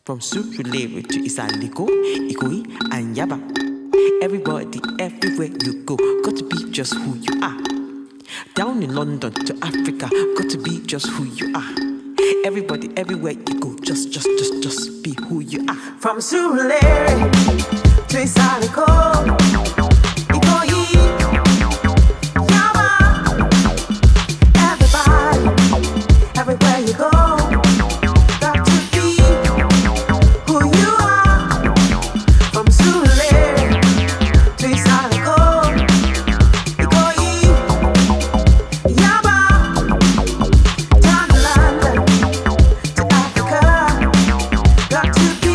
From Surulere to Isaliko, Ikoyi and Yaba. Everybody, everywhere you go, got to be just who you are. Down in London to Africa, got to be just who you are. Everybody, everywhere you go, just be who you are. From Surulere to Isaliko, Ikoyi, Yaba. Everybody, everywhere you go. To